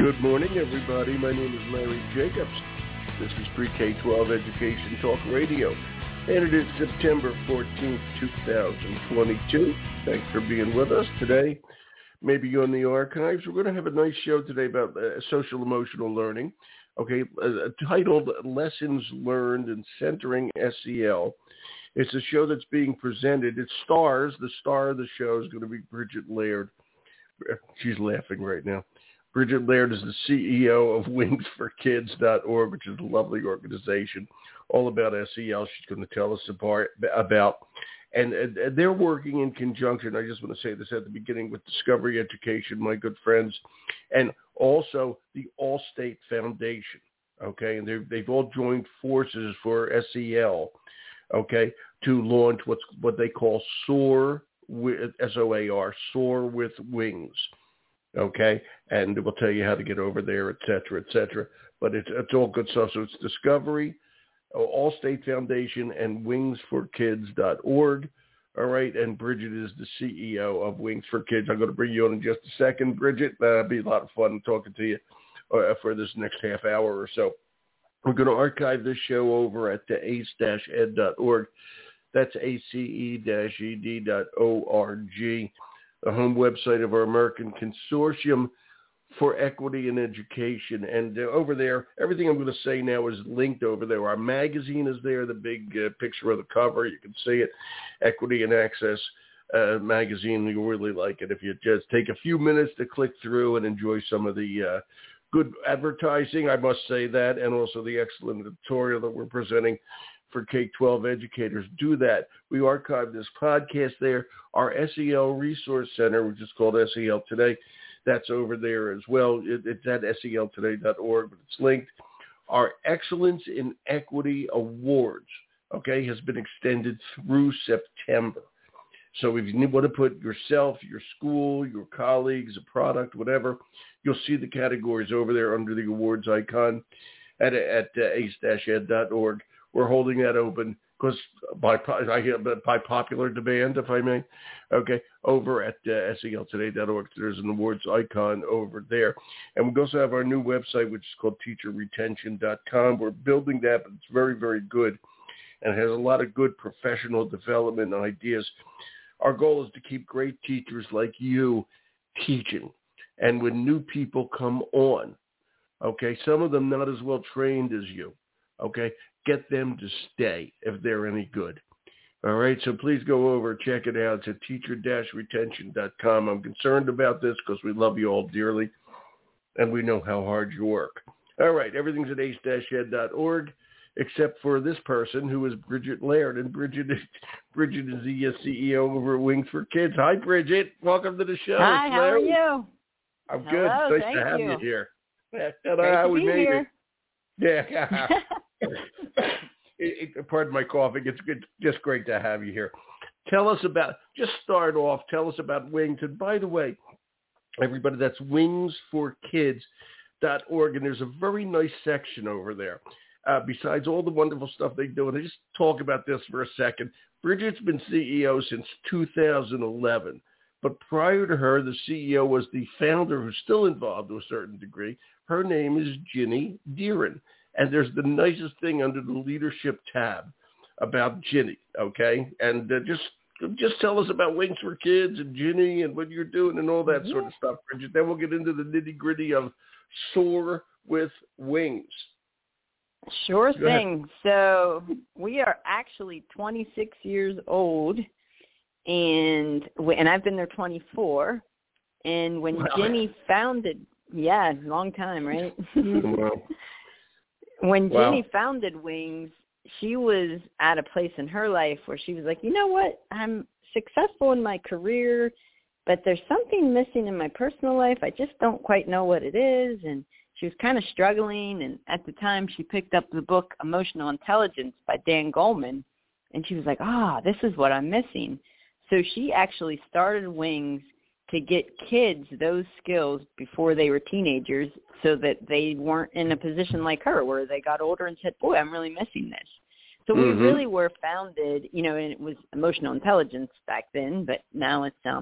Good morning, everybody. My name is Larry Jacobs. This is Pre-K-12 Education Talk Radio, and it is September 14th, 2022. Thanks for being with us today. Maybe on the archives, we're going to have a nice show today about social-emotional learning, titled Lessons Learned in Centering SEL. It's a show that's being presented. The star of the show is going to be Bridget Laird. She's laughing right now. Bridget Laird is the CEO of wingsforkids.org, which is a lovely organization all about SEL. She's going to tell us about. And they're working in conjunction, I just want to say this at the beginning, with Discovery Education, my good friends, and also the Allstate Foundation, okay? And they've all joined forces for SEL, okay, to launch what they call SOAR, S-O-A-R, SOAR with Wings. Okay, and we'll tell you how to get over there, et cetera, et cetera. But it's all good stuff. So it's Discovery, Allstate Foundation, and wingsforkids.org. All right, and Bridget is the CEO of Wings for Kids. I'm going to bring you on in just a second, Bridget. It'll be a lot of fun talking to you for this next half hour or so. We're going to archive this show over at ace-ed.org. That's ace-ed.org. The home website of our American Consortium for Equity in Education. And over there, everything I'm going to say now is linked over there. Our magazine is there, the big picture of the cover. You can see it, Equity and Access magazine. You'll really like it if you just take a few minutes to click through and enjoy some of the good advertising, I must say that, and also the excellent editorial that we're presenting for K-12 educators. Do that. We archive this podcast there. Our SEL Resource Center, which is called SEL Today, that's over there as well. It's at seltoday.org, but it's linked. Our Excellence in Equity Awards, okay, has been extended through September. So if you want to put yourself, your school, your colleagues, a product, whatever, you'll see the categories over there under the awards icon at ace-ed.org. We're holding that open because by popular demand, if I may, okay, over at seltoday.org. There's an awards icon over there. And we also have our new website, which is called teacherretention.com. We're building that, but it's very, very good. And it has a lot of good professional development ideas. Our goal is to keep great teachers like you teaching. And when new people come on, okay, some of them not as well trained as you, okay, get them to stay if they're any good. All right, so please go over, check it out. It's at teacher-retention.com. I'm concerned about this because we love you all dearly, and we know how hard you work. All right, everything's at ace-ed.org, except for this person who is Bridget Laird, and Bridget is the CEO over at Wings for Kids. Hi, Bridget. Welcome to the show. Hi, how are you? I'm good. Hello, It's nice to have you here. Great to be here. Yeah. Pardon my coughing. It's just great to have you here. Tell us about Wings. And by the way, everybody, that's wingsforkids.org. And there's a very nice section over there. Besides all the wonderful stuff they do, and I just talk about this for a second. Bridget's been CEO since 2011. But prior to her, the CEO was the founder who's still involved to a certain degree. Her name is Ginny Deeren. And there's the nicest thing under the leadership tab about Ginny, okay? And just tell us about Wings for Kids and Ginny and what you're doing and all that sort of stuff, Bridget. Then we'll get into the nitty-gritty of SOAR with Wings. Sure thing. So we are actually 26 years old, and I've been there 24. And when Ginny founded, long time, right? Wow. When Ginny founded Wings, she was at a place in her life where she was like, you know what, I'm successful in my career, but there's something missing in my personal life. I just don't quite know what it is. And she was kind of struggling. And at the time, she picked up the book Emotional Intelligence by Dan Goleman. And she was like, this is what I'm missing. So she actually started Wings to get kids those skills before they were teenagers so that they weren't in a position like her where they got older and said, boy, I'm really missing this. So we really were founded, and it was emotional intelligence back then, but now it's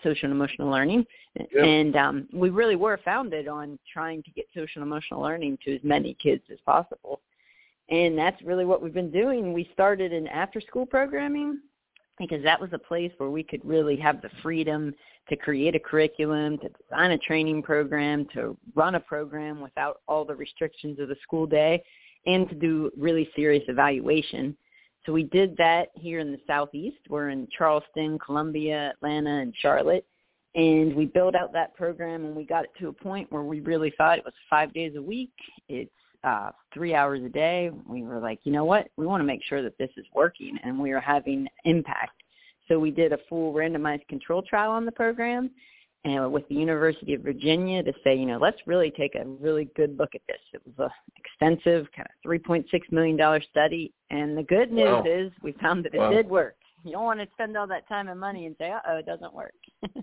social and emotional learning. Yep. And we really were founded on trying to get social and emotional learning to as many kids as possible. And that's really what we've been doing. We started in after-school programming because that was a place where we could really have the freedom to create a curriculum, to design a training program, to run a program without all the restrictions of the school day, and to do really serious evaluation. So we did that here in the Southeast. We're in Charleston, Columbia, Atlanta, and Charlotte. And we built out that program, and we got it to a point where we really thought it was 5 days a week. It's 3 hours a day. We were like, you know what? We want to make sure that this is working, and we are having impact. So we did a full randomized control trial on the program with the University of Virginia to say, you know, let's really take a really good look at this. It was an extensive kind of $3.6 million study. And the good news is we found that it did work. You don't want to spend all that time and money and say, uh-oh, it doesn't work.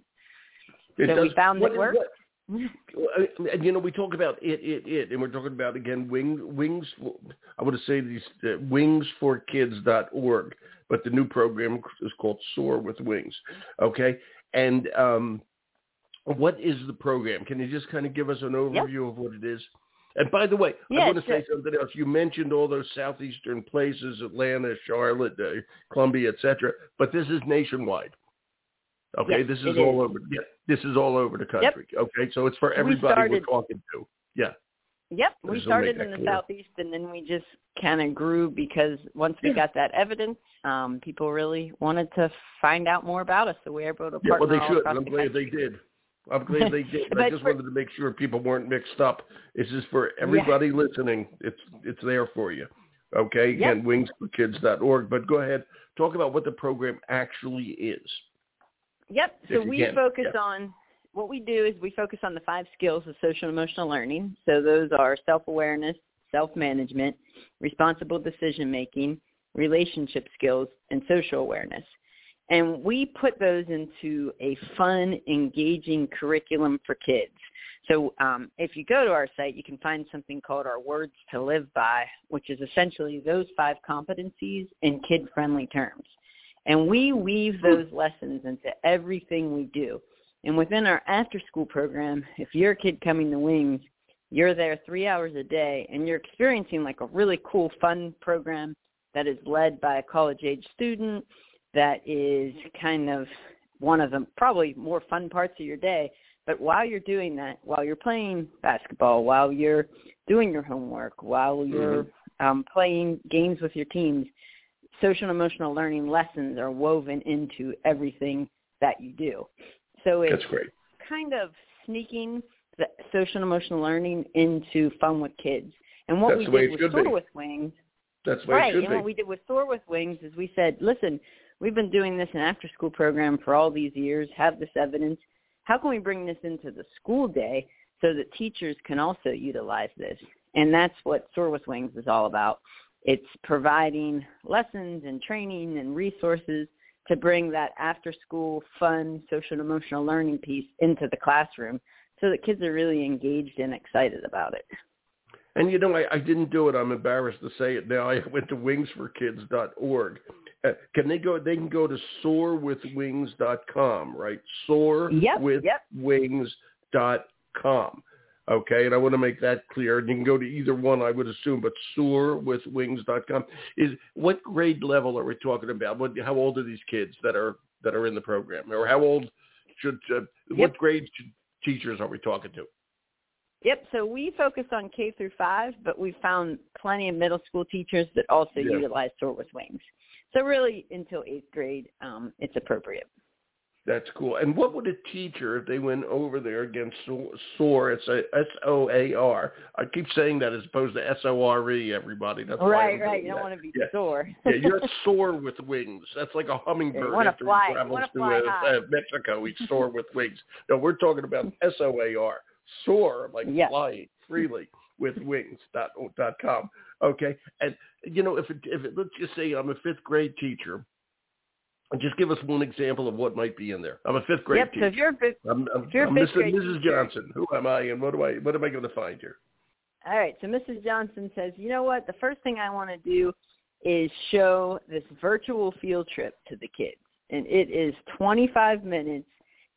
We found it worked. And, you know, we talk about it, and we're talking about, again, wings. I want to say these wingsforkids.org, but the new program is called Soar with Wings. Okay, and what is the program? Can you just kind of give us an overview of what it is? And by the way, I want to say something else. You mentioned all those southeastern places, Atlanta, Charlotte, Columbia, etc., but this is nationwide. Okay, yes, this is all over. Yeah, this is all over the country. Yep. Okay, so it's for everybody we're talking to. Yeah. Yep, we started in the Southeast, and then we just kind of grew because once we got that evidence, people really wanted to find out more about us, so we were able to partner. Well, they should. I'm glad they did. I'm glad they did. But I just wanted to make sure people weren't mixed up. This is for everybody listening. It's there for you. Okay, again, wingsforkids.org. But go ahead, talk about what the program actually is. Yep. So we focus on, what we do is we focus on the 5 skills of social and emotional learning. So those are self-awareness, self-management, responsible decision-making, relationship skills, and social awareness. And we put those into a fun, engaging curriculum for kids. So if you go to our site, you can find something called our Words to Live By, which is essentially those 5 competencies in kid-friendly terms. And we weave those lessons into everything we do. And within our after-school program, if you're a kid coming to Wings, you're there 3 hours a day, and you're experiencing like a really cool, fun program that is led by a college-age student that is kind of one of the probably more fun parts of your day. But while you're doing that, while you're playing basketball, while you're doing your homework, while you're playing games with your teams, social and emotional learning lessons are woven into everything that you do. So it's kind of sneaking the social and emotional learning into fun with kids. And what we did with Soar with Wings, that's the way it should be. And what we did with Soar with Wings is we said, listen, we've been doing this in after-school program for all these years, have this evidence. How can we bring this into the school day so that teachers can also utilize this? And that's what Soar with Wings is all about. It's providing lessons and training and resources to bring that after-school fun social and emotional learning piece into the classroom so that kids are really engaged and excited about it. And, you know, I didn't do it. I'm embarrassed to say it now. I went to wingsforkids.org. They can go to soarwithwings.com, right? Soarwithwings.com. Okay, and I want to make that clear. And you can go to either one, I would assume, but soarwithwings.com. What grade level are we talking about? How old are these kids that are in the program? Or how old what grade teachers are we talking to? Yep, so we focus on K through 5, but we found plenty of middle school teachers that also utilize Soar with Wings. So really, until 8th grade, it's appropriate. That's cool. And what would a teacher, if they went over there against SOAR, it's a SOAR. I keep saying that as opposed to SORE, everybody. That's right. You don't want to be sore. You're Soar with Wings. That's like a hummingbird after he travels to Mexico. He's Soar with Wings. No, we're talking about SOAR. Soar, like flying freely with wings.com. Okay. And, you know, if let's just say I'm a 5th grade teacher, and just give us one example of what might be in there. I'm a 5th grade teacher. So if you're a fifth grade Mrs. Johnson. Who am I, and what am I going to find here? All right. So Mrs. Johnson says, you know what? The first thing I want to do is show this virtual field trip to the kids, and it is 25 minutes,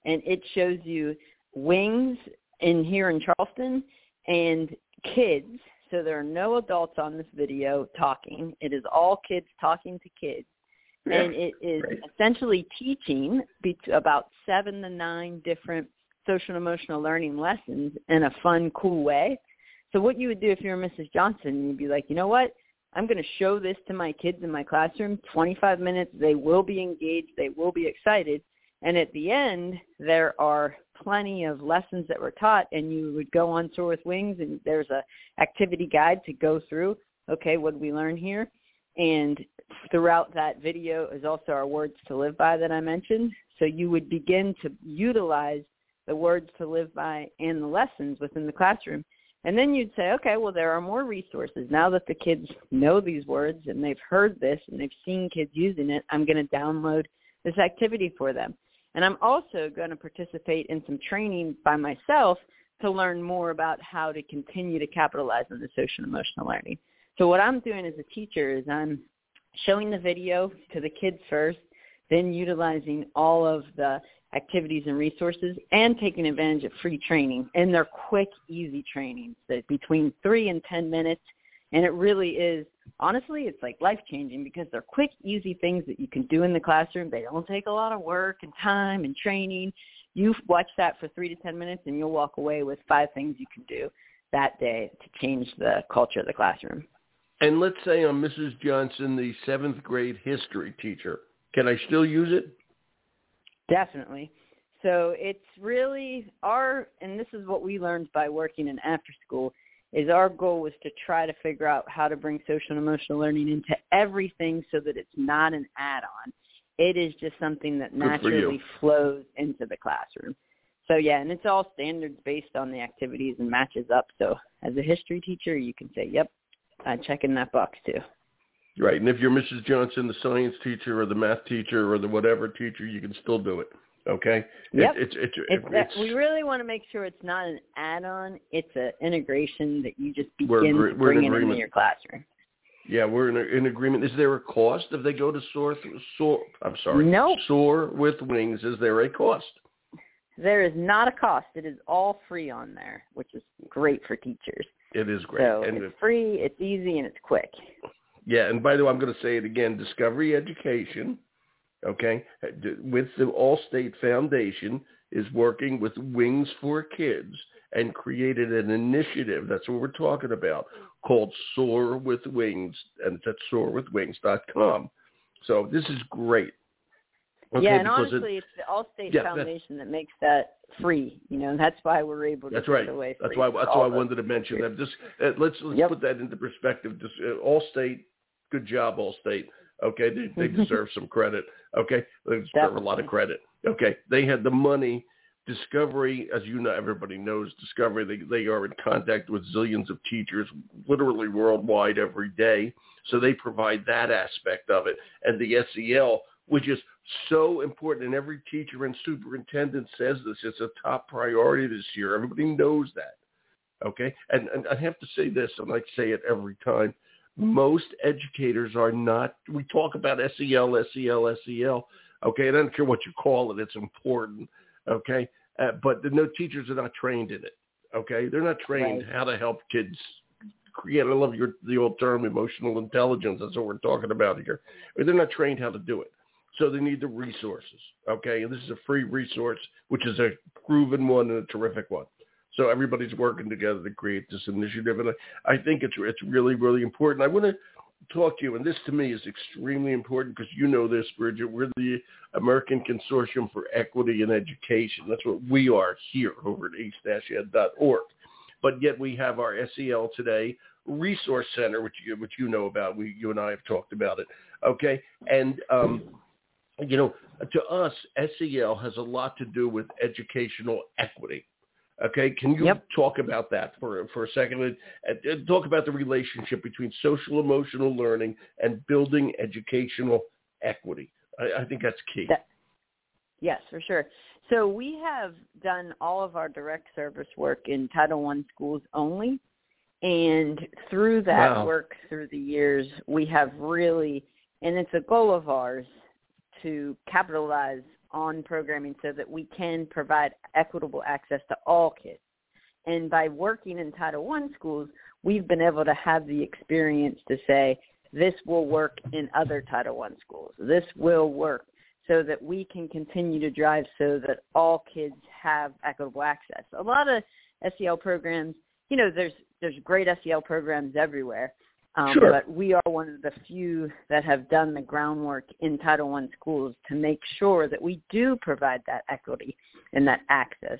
and it shows you Wings here in Charleston and kids. So there are no adults on this video talking. It is all kids talking to kids. Yeah, and it is essentially teaching about 7 to 9 different social and emotional learning lessons in a fun, cool way. So what you would do if you're Mrs. Johnson, you'd be like, you know what? I'm going to show this to my kids in my classroom, 25 minutes. They will be engaged. They will be excited. And at the end, there are plenty of lessons that were taught, and you would go on Soar with Wings, and there's a activity guide to go through. Okay, what did we learn here? And throughout that video is also our words to live by that I mentioned. So you would begin to utilize the words to live by and the lessons within the classroom. And then you'd say, okay, well, there are more resources. Now that the kids know these words and they've heard this and they've seen kids using it, I'm going to download this activity for them. And I'm also going to participate in some training by myself to learn more about how to continue to capitalize on the social and emotional learning. So what I'm doing as a teacher is I'm showing the video to the kids first, then utilizing all of the activities and resources and taking advantage of free training. And they're quick, easy trainings that between 3 and 10 minutes. And it really is, honestly, it's like life-changing because they're quick, easy things that you can do in the classroom. They don't take a lot of work and time and training. You watch that for 3 to 10 minutes and you'll walk away with 5 things you can do that day to change the culture of the classroom. And let's say I'm Mrs. Johnson, the 7th grade history teacher. Can I still use it? Definitely. So it's really and this is what we learned by working in after school, is our goal was to try to figure out how to bring social and emotional learning into everything so that it's not an add-on. It is just something that naturally flows into the classroom. So, yeah, and it's all standards based on the activities and matches up. So as a history teacher, you can say, yep, I'm checking that box too. Right, and if you're Mrs. Johnson, the science teacher or the math teacher or the whatever teacher, you can still do it. Okay? Yep. We really want to make sure it's not an add-on. It's an integration that you just begin to bring into your classroom. Yeah, we're in agreement. Is there a cost if they go to Soar with Wings? Is there a cost? There is not a cost. It is all free on there, which is great for teachers. It is great. So it's free, it's easy, and it's quick. Yeah, and by the way, I'm going to say it again, Discovery Education, okay, with the Allstate Foundation is working with Wings for Kids and created an initiative, that's what we're talking about, called Soar with Wings, and it's at soarwithwings.com. So this is great. Okay, yeah, and honestly, it's the Allstate Foundation that makes that free. You know, and that's why we're able to give it away free. That's why I wanted to mention that. Just let's put that into perspective. Just, Allstate, good job, Allstate. Okay, they deserve some credit. Okay, they deserve a lot of credit. Okay, they had the money. Discovery, as you know, everybody knows Discovery. They are in contact with zillions of teachers, literally worldwide every day. So they provide that aspect of it, and the SEL, which is so important, and every teacher and superintendent says this. It's a top priority this year. Everybody knows that. Okay, and I have to say this, and I say it every time. Most educators are not. We talk about SEL. Okay, and I don't care what you call it. It's important. Okay, but no teachers are not trained in it. Okay, they're not trained how to help kids create. I love the old term, emotional intelligence. That's what we're talking about here. They're not trained how to do it. So they need the resources. Okay, and this is a free resource, which is a proven one and a terrific one. So everybody's working together to create this initiative, and I think it's really, really important. I want to talk to you, and this to me is extremely important because you know this, Bridget. We're the American Consortium for Equity in Education. That's what we are here over at ace-ed.org. But yet we have our SEL Today Resource Center, which you know about. You and I have talked about it. Okay, and you know, to us, SEL has a lot to do with educational equity. Okay, can you talk about that for a second? And talk about the relationship between social emotional learning and building educational equity. I think that's key. Yes, for sure. So we have done all of our direct service work in Title I schools only. And through that work through the years, we have really, and it's a goal of ours, to capitalize on programming so that we can provide equitable access to all kids. And by working in Title I schools, we've been able to have the experience to say, this will work in other Title I schools. This will work, so that we can continue to drive so that all kids have equitable access. A lot of SEL programs, there's great SEL programs everywhere, sure. But we are one of the few that have done the groundwork in Title I schools to make sure that we do provide that equity and that access.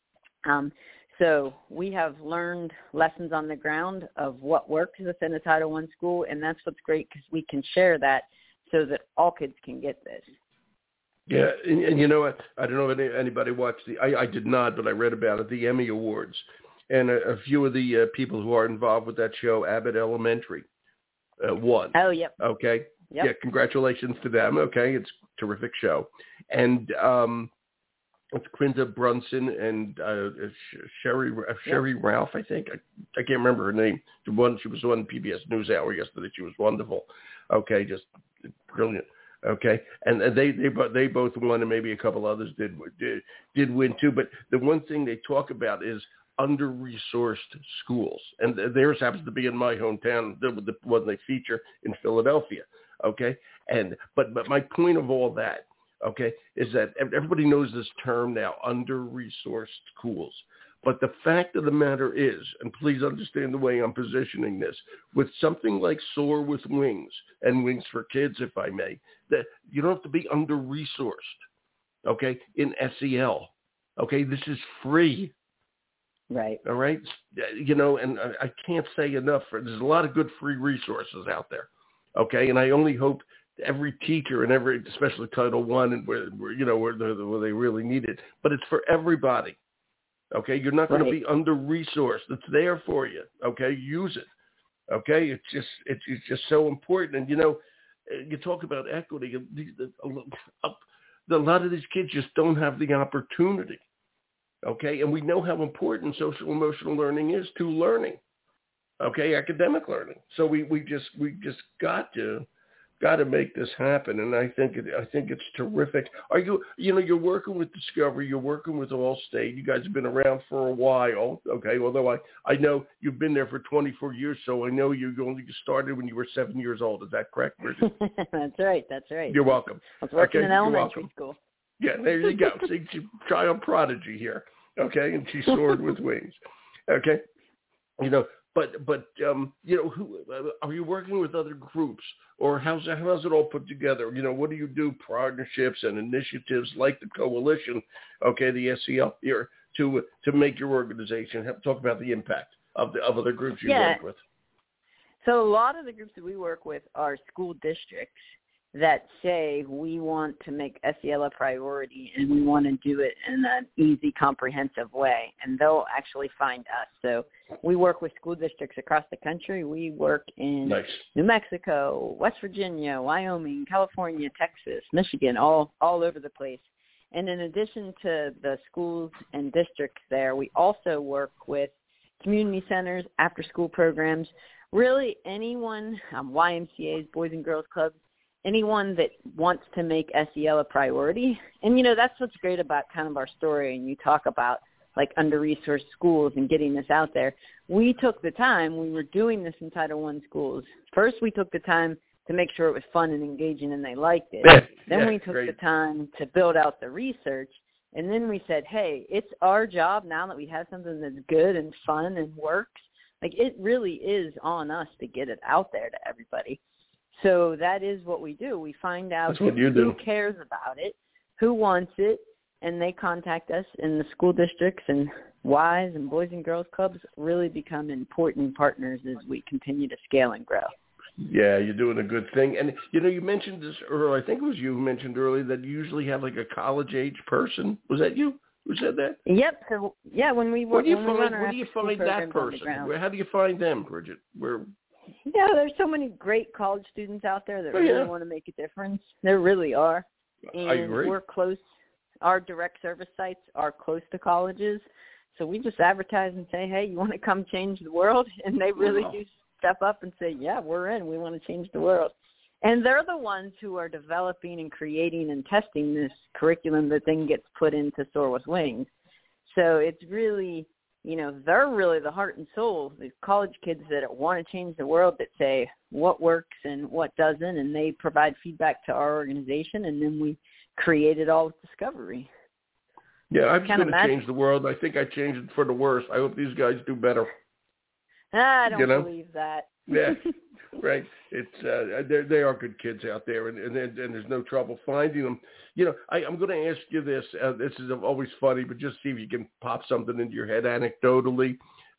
So we have learned lessons on the ground of what works within a Title I school, and that's what's great because we can share that so that all kids can get this. Yeah, and you know what? I don't know if anybody watched I did not, but I read about it, the Emmy Awards. And a few of the people who are involved with that show, Abbott Elementary, won. Oh, yep. Okay. Yep. Yeah, congratulations to them. Okay, it's a terrific show. And it's Quinta Brunson and Sherry Ralph, I think. I can't remember her name. She was on PBS NewsHour yesterday. She was wonderful. Okay, just brilliant. Okay, and they both won, and maybe a couple others did win too. But the one thing they talk about is under-resourced schools, and theirs happens to be in my hometown, the one they feature in Philadelphia. Okay, but my point of all that, okay, is that everybody knows this term now, under-resourced schools. But the fact of the matter is, and please understand the way I'm positioning this, with something like Soar with Wings, and Wings for Kids, if I may, that you don't have to be under-resourced, okay, in SEL. Okay, this is free. Right. All right? And I can't say enough. There's a lot of good free resources out there, okay? And I only hope every teacher and especially Title I, and where they really need it, but it's for everybody. Okay, you're not going to be under-resourced. It's there for you. Okay, use it. Okay, it's just so important. And you talk about equity. A lot of these kids just don't have the opportunity. Okay, and we know how important social emotional learning is to learning. Okay, academic learning. So we just got to make this happen, and I think it's terrific. Are you're working with Discovery, you're working with Allstate. You guys have been around for a while, okay? Although I know you've been there for 24 years, so I know you only started when you were 7 years old. Is that correct, Bridget? That's right. You're welcome. I was working in elementary school. Yeah, there you go. See, child prodigy here, okay? And she soared with wings, okay? But who are you working with other groups, or how's it all put together? What do you do? Partnerships and initiatives like the coalition, okay, the SEL here to make your organization talk about the impact of the other groups you work with. So a lot of the groups that we work with are school districts that say we want to make SEL a priority and we want to do it in an easy, comprehensive way, and they'll actually find us. So we work with school districts across the country. We work in New Mexico, West Virginia, Wyoming, California, Texas, Michigan, all over the place. And in addition to the schools and districts there, we also work with community centers, after-school programs, really anyone, YMCAs, Boys and Girls Clubs, anyone that wants to make SEL a priority. And, that's what's great about kind of our story. And you talk about like under-resourced schools and getting this out there. We took the time, we were doing this in Title I schools. First, we took the time to make sure it was fun and engaging and they liked it. Then we took the time to build out the research. And then we said, hey, it's our job now that we have something that's good and fun and works. Like it really is on us to get it out there to everybody. So that is what we do. We find out who cares about it, who wants it, and they contact us, and the school districts and Ys and Boys and Girls Clubs really become important partners as we continue to scale and grow. Yeah, you're doing a good thing. And, you mentioned this earlier. I think it was you who mentioned earlier that you usually have like a college-age person. Was that you who said that? Yep. So, yeah, when we work, where do you find that person? How do you find them, Bridget? Yeah, there's so many great college students out there that really want to make a difference. There really are. And I agree. We're close. Our direct service sites are close to colleges. So we just advertise and say, hey, you want to come change the world? And they really do step up and say, yeah, we're in. We want to change the world. And they're the ones who are developing and creating and testing this curriculum that then gets put into Soar with Wings. So it's really, they're really the heart and soul, these college kids that want to change the world, that say what works and what doesn't, and they provide feedback to our organization, and then we create it all with Discovery. Yeah, I'm going to change the world. I think I changed it for the worse. I hope these guys do better. I don't believe that. Yeah, right. It's they are good kids out there, and there's no trouble finding them. I'm going to ask you this. This is always funny, but just see if you can pop something into your head anecdotally.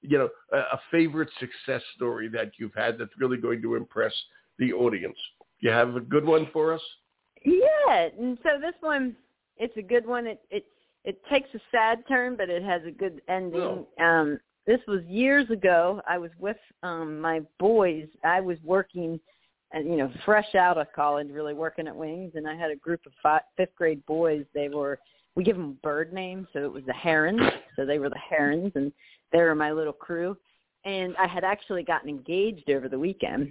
A favorite success story that you've had that's really going to impress the audience. You have a good one for us? Yeah, and so this one, it's a good one. It takes a sad turn, but it has a good ending. Oh. This was years ago. I was with my boys. I was working, fresh out of college, really working at Wings, and I had a group of fifth grade boys. We give them bird names, so it was the Herons. So they were the Herons, and they were my little crew. And I had actually gotten engaged over the weekend,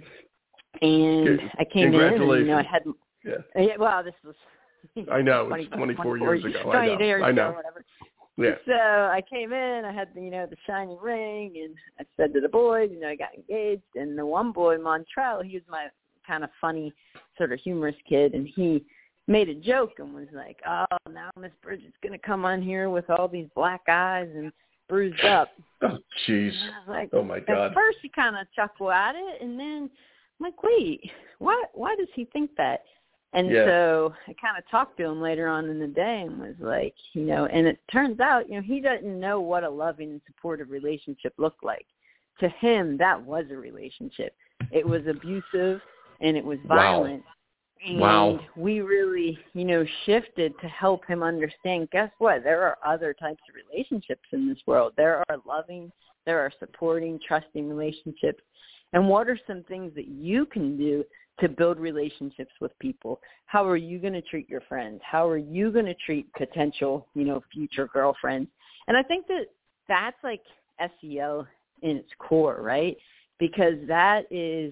and I came in, and I had. Yeah. Well, this was. I know, it's 24 years ago. 20 years ago, whatever. Yeah. So I came in, I had the shiny ring, and I said to the boys, I got engaged. And the one boy, Montreal, he was my kind of funny, sort of humorous kid, and he made a joke and was like, "Oh, now Miss Bridget's going to come on here with all these black eyes and bruised up." Oh, jeez. Like, oh, my God. At first, he kind of chuckled at it, and then I'm like, wait, why does he think that? And so I kind of talked to him later on in the day and was like, and it turns out, he doesn't know what a loving and supportive relationship looked like. To him, that was a relationship. It was abusive and it was violent. Wow. And we really, shifted to help him understand, guess what? There are other types of relationships in this world. There are loving, there are supporting, trusting relationships. And what are some things that you can do to build relationships with people? How are you going to treat your friends? How are you going to treat potential, future girlfriends? And I think that's like SEL in its core, right? Because that is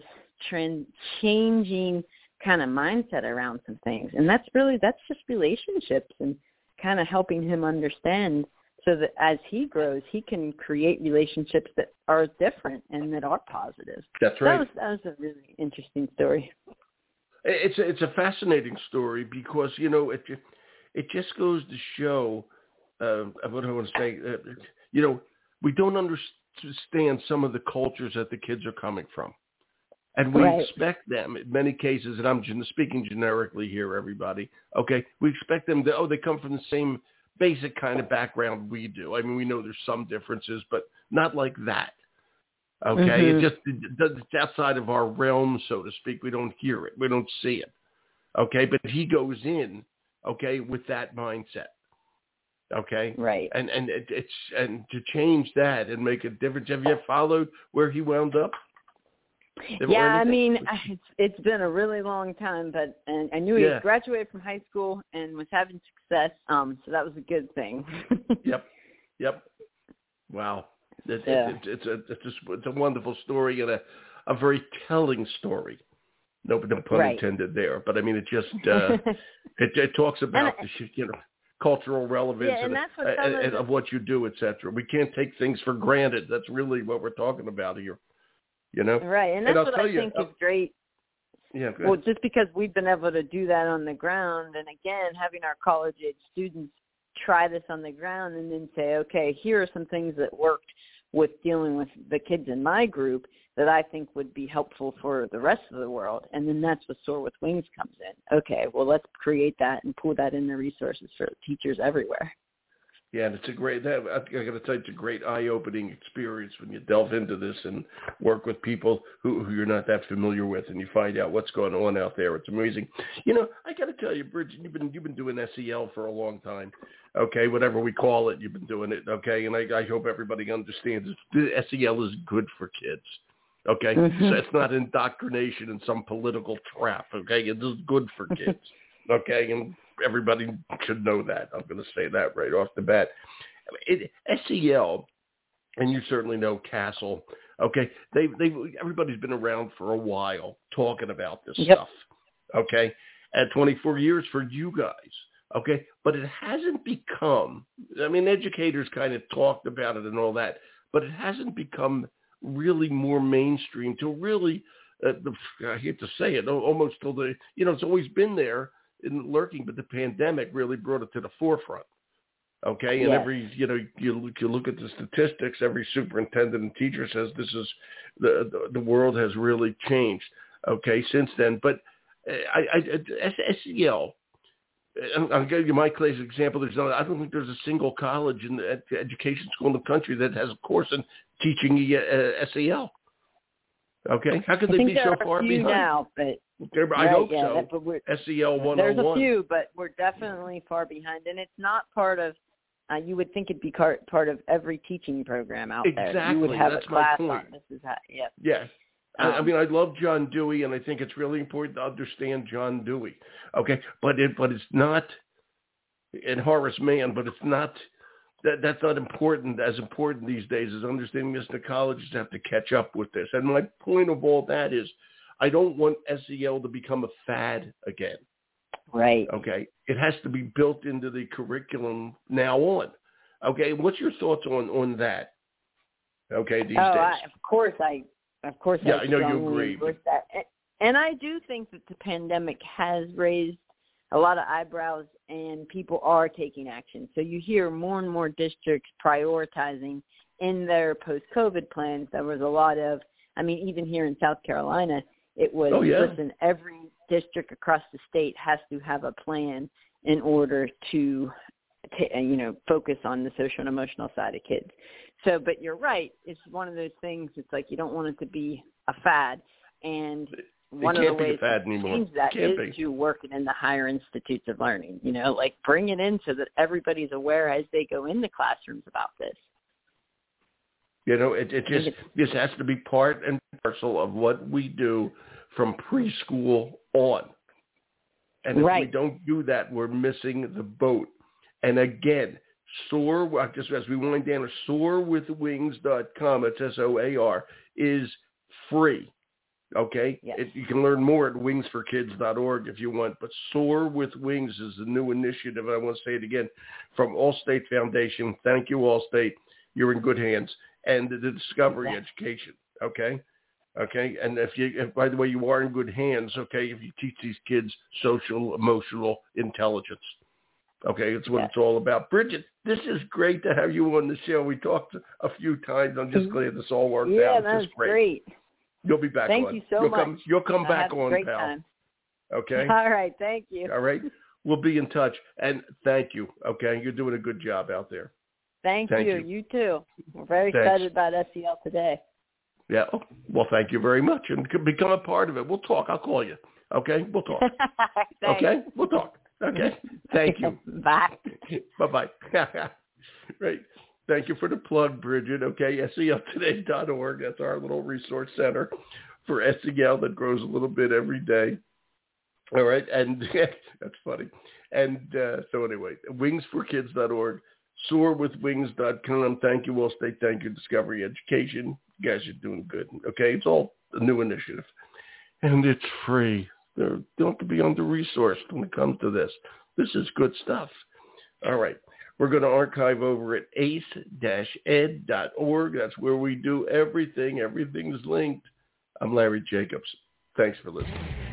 changing kind of mindset around some things. And that's just relationships and kind of helping him understand so that as he grows, he can create relationships that are different and that are positive. That's right. That was a really interesting story. It's a fascinating story because, it just goes to show, what I want to say, we don't understand some of the cultures that the kids are coming from. And we expect them, in many cases, and I'm speaking generically here, everybody, okay, we expect them they come from the same basic kind of background we do. I mean, we know there's some differences, but not like that. Okay, mm-hmm. It's outside of our realm, so to speak. We don't hear it, we don't see it. Okay, but he goes in, with that mindset. Okay, right, and to change that and make a difference. Have you followed where he wound up? Yeah, I mean, it's been a really long time, but I knew he graduated from high school and was having success, so that was a good thing. Yep. Wow. It's a wonderful story and a very telling story. No pun intended there, but I mean, it just it talks about the cultural relevance of what you do, etc. We can't take things for granted. That's really what we're talking about here. Right, and that's what I think is great. Yeah. Well, just because we've been able to do that on the ground, and again, having our college-age students try this on the ground and then say, okay, here are some things that worked with dealing with the kids in my group that I think would be helpful for the rest of the world. And then that's what Soar with Wings comes in. Okay, well, let's create that and pull that in the resources for teachers everywhere. Yeah, and I got to tell you, it's a great eye-opening experience when you delve into this and work with people who you're not that familiar with, and you find out what's going on out there. It's amazing. I got to tell you, Bridget, you've been doing SEL for a long time. Okay, whatever we call it, you've been doing it. Okay, and I hope everybody understands SEL is good for kids. Okay, mm-hmm. So it's not indoctrination in some political trap. Okay, it is good for kids. Okay, and everybody should know that. I'm going to say that right off the bat. SEL, and you certainly know Castle. Okay, everybody's been around for a while talking about this stuff. okay, at 24 years for you guys, okay? But it hasn't become, I mean, educators kind of talked about it and all that, but it hasn't become really more mainstream to really, I hate to say it, almost till the, it's always been there in lurking, but the pandemic really brought it to the forefront. Okay, and yes. every, you look at the statistics, every superintendent and teacher says this is, the world has really changed, okay, since then. But SEL, I'll give you my class example. I don't think there's a single college in the education school in the country that has a course in teaching SEL. Okay, how could they be so far behind? Now, but I hope so. SEL 101. There's a few, but we're definitely far behind, and it's not part of. You would think it'd be part of every teaching program out there. Exactly. You would have That's a class my point. on this. Is how, yeah. Yes. I mean, I love John Dewey, and I think it's really important to understand John Dewey. Okay, but it's not, and Horace Mann, but it's not. That's not important. As important these days as understanding this. The colleges have to catch up with this. And my point of all that is, I don't want SEL to become a fad again. Right. Okay. It has to be built into the curriculum now on. Okay. What's your thoughts on that? Okay. These days. Of course. Yeah, I know you agree. That. And I do think that the pandemic has raised a lot of eyebrows and people are taking action. So you hear more and more districts prioritizing in their post-COVID plans. There was a lot of, even here in South Carolina, it was, listen, every district across the state has to have a plan in order to, focus on the social and emotional side of kids. So, but you're right. It's one of those things. It's like you don't want it to be a fad. And one of the ways to change that is to work it in the higher institutes of learning, like bring it in so that everybody's aware as they go into classrooms about this. This has to be part and parcel of what we do from preschool on. And if we don't do that, we're missing the boat. And again, just as we wind down, soarwithwings.com, it's SOAR, is free. Okay? Yes. You can learn more at wingsforkids.org if you want. But Soar with Wings is the new initiative. I want to say it again, from Allstate Foundation. Thank you, Allstate. You're in good hands. And the Discovery Education. Okay? Okay? And if by the way, you are in good hands, okay, if you teach these kids social, emotional intelligence. Okay? It's what it's all about. Bridget, this is great to have you on the show. We talked a few times. I'm just glad this all worked out. Yeah, that's great. You'll be back on. Thank you so much. You'll come back on, great pal. Time. Okay? All right. Thank you. All right. We'll be in touch. And thank you. Okay? You're doing a good job out there. Thank you. You too. We're very excited about SEL today. Yeah. Well, thank you very much. And become a part of it. We'll talk. I'll call you. Okay? We'll talk. Okay? We'll talk. Okay? Thank you. Bye. Bye-bye. Right. Thank you for the plug, Bridget. Okay, SELtoday.org. That's our little resource center for SEL that grows a little bit every day. All right, and that's funny. And so anyway, wingsforkids.org, soarwithwings.com. Thank you, Allstate. Thank you, Discovery Education. You guys are doing good. Okay, it's all a new initiative. And it's free. You don't have to be under-resourced when it comes to this. This is good stuff. All right. We're going to archive over at ace-ed.org. That's where we do everything. Everything's linked. I'm Larry Jacobs. Thanks for listening.